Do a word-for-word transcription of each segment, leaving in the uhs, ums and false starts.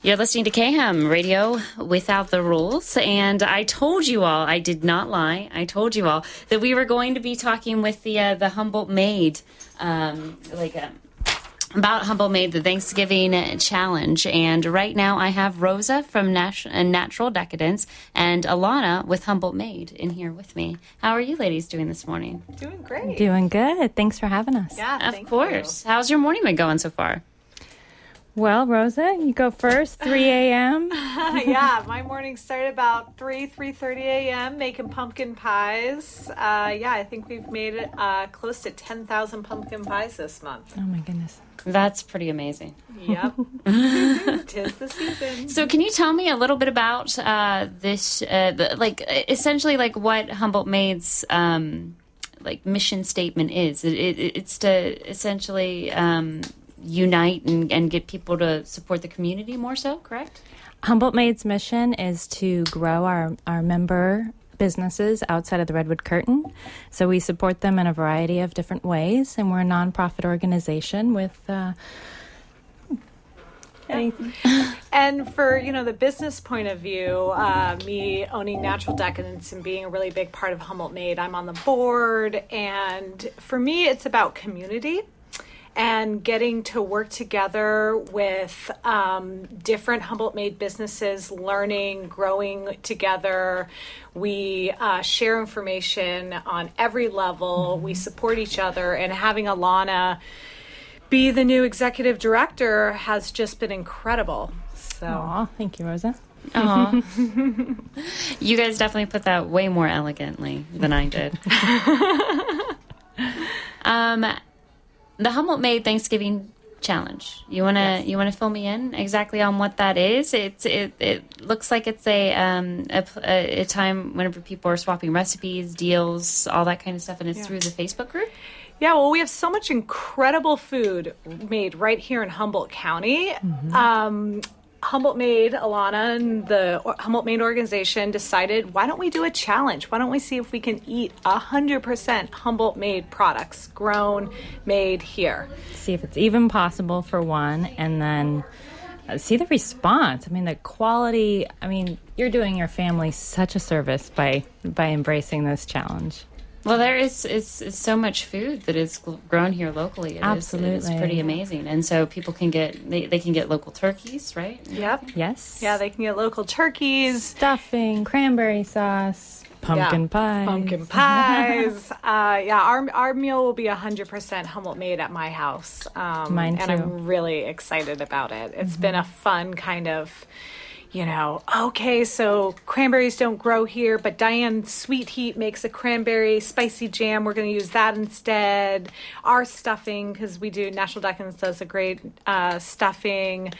You're listening to K H A M Radio Without the Rules, and I told you all, I did not lie, I told you all that we were going to be talking with the uh, the Humboldt Maid, um, like um, about Humboldt Maid, the Thanksgiving Challenge, and right now I have Rosa from Nat- Natural Decadence and Alana with Humboldt Maid in here with me. How are you ladies doing this morning? Doing great. Doing good. Thanks for having us. Yeah, of course. You. How's your morning been going so far? Well, Rosa, you go first, three a.m. Yeah, my morning started about three, three thirty a.m. making pumpkin pies. Uh, yeah, I think we've made it uh, close to ten thousand pumpkin pies this month. Oh, my goodness. That's pretty amazing. Yep. Tis the season. So can you tell me a little bit about uh, this, uh, the, like, essentially, like, what Humboldt Maid's, um, like, mission statement is? It, it, it's to essentially... Um, unite and, and get people to support the community more so, correct? Humboldt Maid's mission is to grow our, our member businesses outside of the Redwood Curtain. So we support them in a variety of different ways, and we're a nonprofit organization with... Uh, anything. And for, you know, the business point of view, uh, me owning Natural Decadence and being a really big part of Humboldt Maid, I'm on the board, and for me, it's about community. And getting to work together with um, different Humboldt Maid businesses, learning, growing together. We uh, share information on every level. Mm-hmm. We support each other. And having Alana be the new executive director has just been incredible. So, Aw, thank you, Rosa. Aw. You guys definitely put that way more elegantly than I did. um. The Humboldt Maid Thanksgiving Challenge. You wanna yes. you wanna fill me in exactly on what that is? It's it it looks like it's a um a, a time whenever people are swapping recipes, deals, all that kind of stuff, and it's yeah. through the Facebook group. Yeah, well, we have so much incredible food made right here in Humboldt County. Mm-hmm. Um, Humboldt Maid, Alana, and the Humboldt Maid organization decided, why don't we do a challenge? Why don't we see if we can eat one hundred percent Humboldt Maid products, grown, made here? See if it's even possible for one, and then uh, see the response. I mean, the quality. I mean, you're doing your family such a service by by embracing this challenge. Well, there is, is, is so much food that is grown here locally. It Absolutely. Is, it is pretty amazing. And so people can get, they, they can get local turkeys, right? Yep. Yes. Yeah, they can get local turkeys. Stuffing, cranberry sauce, pumpkin yeah. pie. Pumpkin pies. uh, yeah, our our meal will be one hundred percent Humboldt Maid at my house. Um, Mine too. And I'm really excited about it. It's mm-hmm. been a fun kind of... You know, okay, so cranberries don't grow here, but Diane Sweet Heat makes a cranberry spicy jam. We're going to use that instead. Our stuffing, because we do, Natural Decadence does a great uh, stuffing.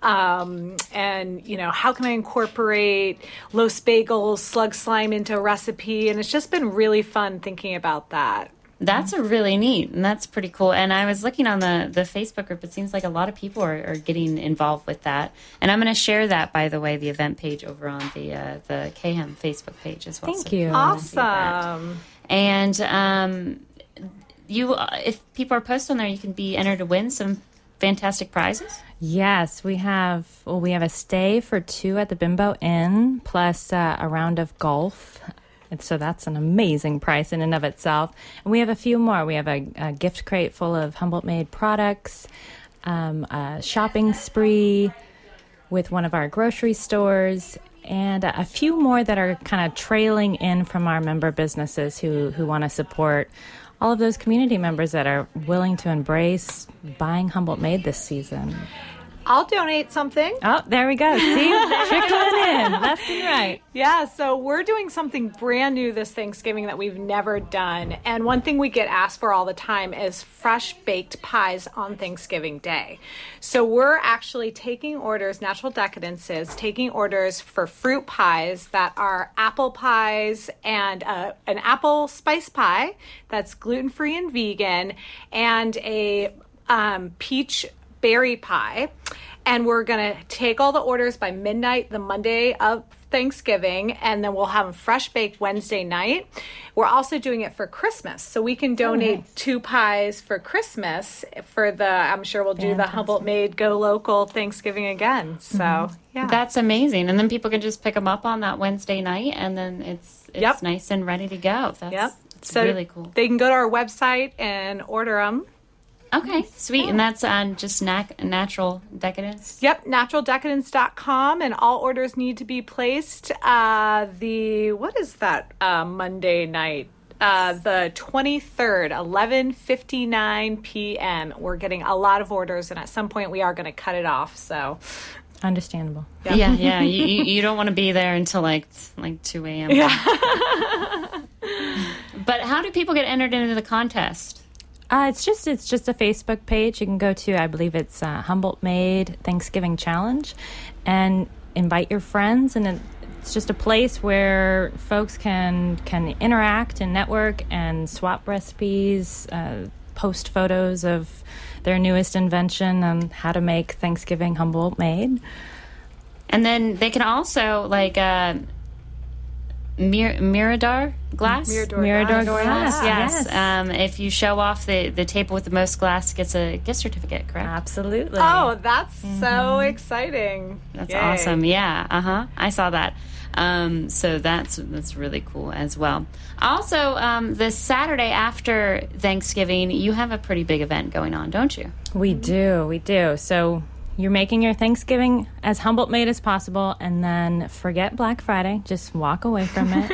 Um, and, you know, how can I incorporate Los Bagels, slug slime into a recipe? And it's just been really fun thinking about that. That's a really neat, and that's pretty cool. And I was looking on the, the Facebook group. It seems like a lot of people are, are getting involved with that. And I'm going to share that, by the way, the event page over on the uh, the K H A M Facebook page as well. Thank so you. Awesome. And um, you, uh, if people are posted on there, you can be entered to win some fantastic prizes. Yes, we have. Well, we have a stay for two at the Bimbo Inn, plus uh, a round of golf. And so that's an amazing price in and of itself. And we have a few more. We have a, a gift crate full of Humboldt Maid products, um, a shopping spree with one of our grocery stores, and a, a few more that are kind of trailing in from our member businesses who, who want to support all of those community members that are willing to embrace buying Humboldt Maid this season. I'll donate something. Oh, there we go. See? Trickling in, left and right. Yeah, so we're doing something brand new this Thanksgiving that we've never done. And one thing we get asked for all the time is fresh baked pies on Thanksgiving Day. So we're actually taking orders, Natural Decadence is taking orders for fruit pies that are apple pies and uh, an apple spice pie that's gluten-free and vegan, and a um, peach berry pie. And we're going to take all the orders by midnight the Monday of Thanksgiving, and then we'll have them fresh baked Wednesday night. We're also doing it for Christmas, so we can donate oh, nice. two pies for Christmas for the, I'm sure we'll do Fantastic. the Humboldt Made Go Local Thanksgiving again. So, mm-hmm. yeah. That's amazing. And then people can just pick them up on that Wednesday night, and then it's it's yep. nice and ready to go. That's yep. it's so really cool. They can go to our website and order them. Okay, sweet. And that's on just nat- Natural Decadence? Yep, natural decadence dot com, and all orders need to be placed uh, the, what is that uh, Monday night? Uh, the twenty-third, eleven fifty-nine p.m. We're getting a lot of orders, and at some point we are going to cut it off, so... Understandable. Yep. Yeah, yeah. You, you don't want to be there until like like two a.m. Yeah. But how do people get entered into the contest? Uh, it's just it's just a Facebook page. You can go to, I believe it's uh, Humboldt Made Thanksgiving Challenge, and invite your friends. And it's just a place where folks can can interact and network and swap recipes, uh, post photos of their newest invention on how to make Thanksgiving Humboldt Made. And then they can also like. Uh, Mir- Mirador glass? Mirador, Mirador glass, glass. Yes. yes. Um, if you show off the, the table with the most glass, gets a gift certificate, correct? Absolutely. Oh, that's mm-hmm. so exciting. That's Yay. awesome. Yeah. Uh-huh. I saw that. Um, so that's that's really cool as well. Also, um, the Saturday after Thanksgiving, you have a pretty big event going on, don't you? We do. We do. So... You're making your Thanksgiving as Humboldt made as possible, and then forget Black Friday. Just walk away from it.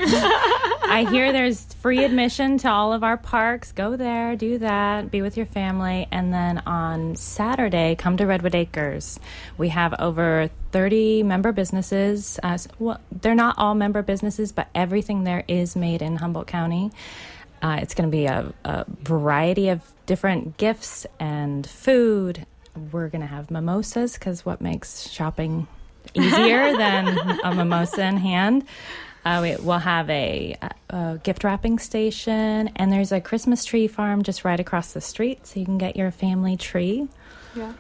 I hear there's free admission to all of our parks. Go there, do that, be with your family. And then on Saturday, come to Redwood Acres. We have over thirty member businesses. Uh, well, they're not all member businesses, but everything there is made in Humboldt County. Uh, it's going to be a, a variety of different gifts and food. We're going to have mimosas, because what makes shopping easier than a mimosa in hand? Uh, we, we'll have a, a, a gift wrapping station, and there's a Christmas tree farm just right across the street, so you can get your family tree. Yeah.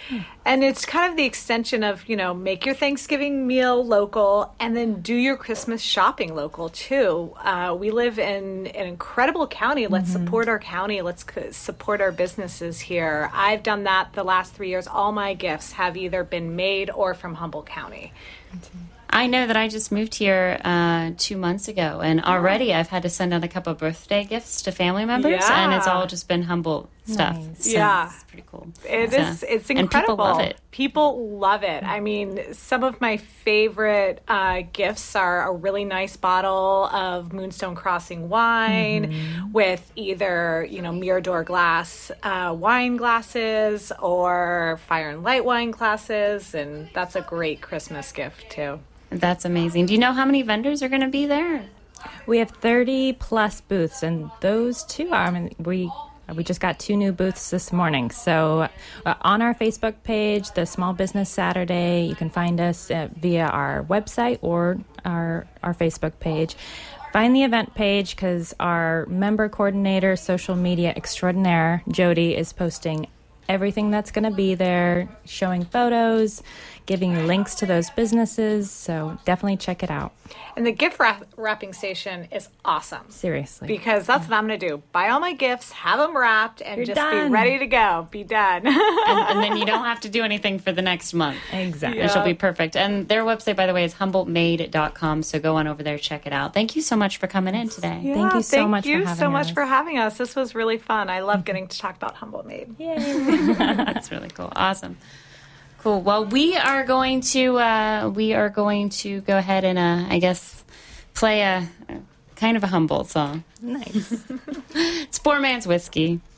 And it's kind of the extension of, you know, make your Thanksgiving meal local and then do your Christmas shopping local, too. Uh, we live in an incredible county. Let's mm-hmm. support our county. Let's c- support our businesses here. I've done that the last three years. All my gifts have either been made or from Humboldt County. Mm-hmm. I know that I just moved here uh, two months ago, and already I've had to send out a couple of birthday gifts to family members, yeah. and it's all just been Humboldt stuff. Nice. So yeah. It's pretty cool. It so, is. It's incredible. And people love it. People love it. I mean, some of my favorite uh, gifts are a really nice bottle of Moonstone Crossing wine mm-hmm. with either, you know, Mirador glass uh, wine glasses or Fire and Light wine glasses, and that's a great Christmas gift, too. That's amazing. Do you know how many vendors are going to be there? We have thirty plus booths, and those two are, I mean, we we just got two new booths this morning. So uh, on our Facebook page, the Small Business Saturday, you can find us uh, via our website or our our Facebook page. Find the event page, because our member coordinator, social media extraordinaire, Jody, is posting everything that's going to be there, showing photos, giving you links to those businesses. So definitely check it out. And the gift wrap- wrapping station is awesome. Seriously. Because that's what I'm going to do. Buy all my gifts, have them wrapped, and You're just done. be ready to go. Be done. and, and then you don't have to do anything for the next month. Exactly. Which will be perfect. And their website, by the way, is humboldt made dot com. So go on over there, check it out. Thank you so much for coming in today. Yeah, thank you so thank much you for having so much us. for having us. This was really fun. I love getting to talk about Humboldt Made. Yay. That's really cool. Awesome. Cool. Well, we are going to uh, we are going to go ahead and uh, I guess play a, a kind of a Humboldt song. Nice. It's Poor Man's Whiskey.